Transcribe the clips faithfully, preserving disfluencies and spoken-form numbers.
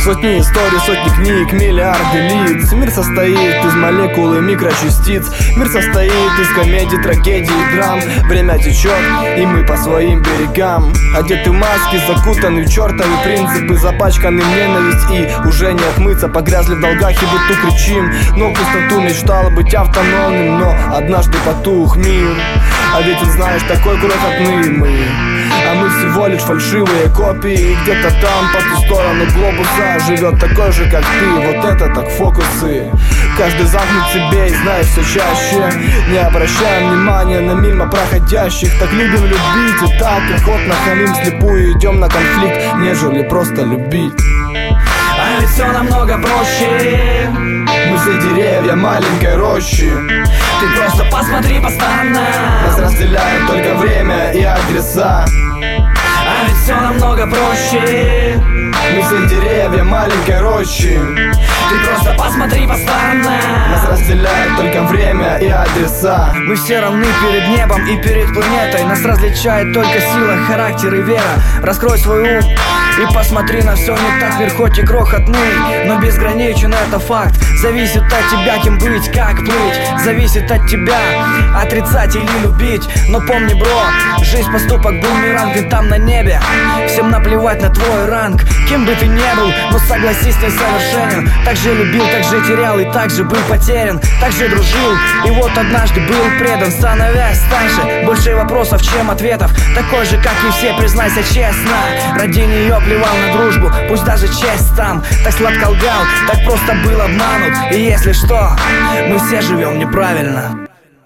Сотни историй, сотни книг, миллиарды лиц. Мир состоит из молекул и микрочастиц. Мир состоит из комедий, трагедий и драм. Время течет, и мы по своим берегам. Одеты в маски, закутаны в чертовы принципы, запачканы в ненависть и уже не отмыться. Погрязли в долгах и быту кричим, но в пустоту мечтал быть автономным. Но однажды потух мир, а ведь он, знаешь, такой крохотный мы. А мы всего лишь фальшивые копии. Где-то там, по ту сторону глобуса, живет такой же, как ты. Вот это так фокусы. Каждый замкнут себе и знает все чаще. Не обращаем внимания на мимо проходящих. Так любим любить и так охотно хамим слепую. Идем на конфликт, нежели просто любить. А ведь все намного проще. Мы все деревья маленькой рощи. Ты просто посмотри по сторонам. Нас разделяют только время и адреса. А ведь все намного проще. Мы все деревья маленькой рощи. Ты просто посмотри по сторонам. Нас разделяют только время и адреса. Мы все равны перед небом и перед планетой. Нас различает только сила, характер и вера. Раскрой свой ум и посмотри на все не так. Мир хоть и крохотный, но безграничен, это факт. Зависит от тебя, кем быть, как плыть. Зависит от тебя, отрицать или любить. Но помни, бро, жизнь, поступок, бумеранг, и там на небе всем наплевать на твой ранг. Кем бы ты ни был, но согласись, не совершенен. Так же любил, так же терял и так же был потерян. Так же дружил и вот однажды был предан. Становясь старше, больше вопросов, чем ответов. Такой же, как и все, признайся честно. Ради нее плевал на дружбу, пусть даже честь там. Так сладко лгал, так просто был обманут. И если что, мы все живем неправильно.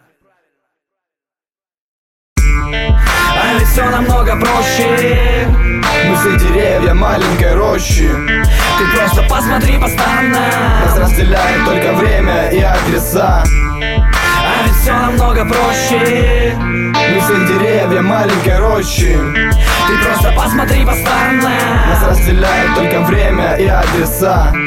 А ведь все намного проще. Мы все деревья маленькой рощи. Ты просто посмотри по сторонам. Нас разделяют только время и адреса. А ведь все намного проще. Мы все деревья маленькой рощи. Ты просто посмотри по сторонам. Нас разделяют только время и адреса.